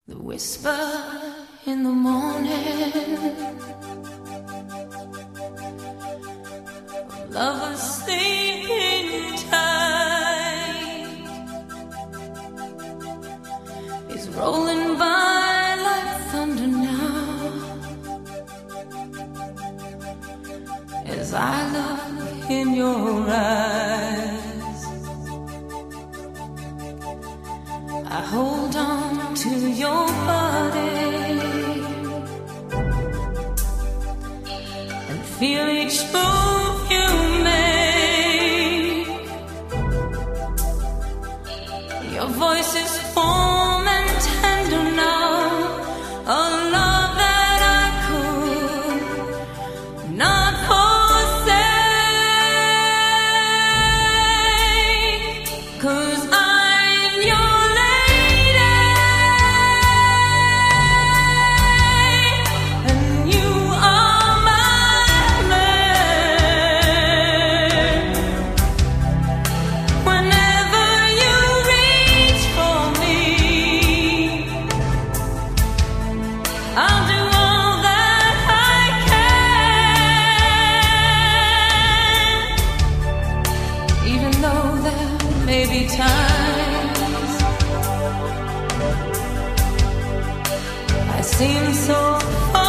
The whisper in the morning, lovers sleeping tight, is rolling by like thunder now, as I look in your eyes. I hold on to your body and feel each move you make. Your voice is warm and tender now, a love that I could not forsake. 'Cause I'm your I'll do all that I can, even though there may be times I seem so far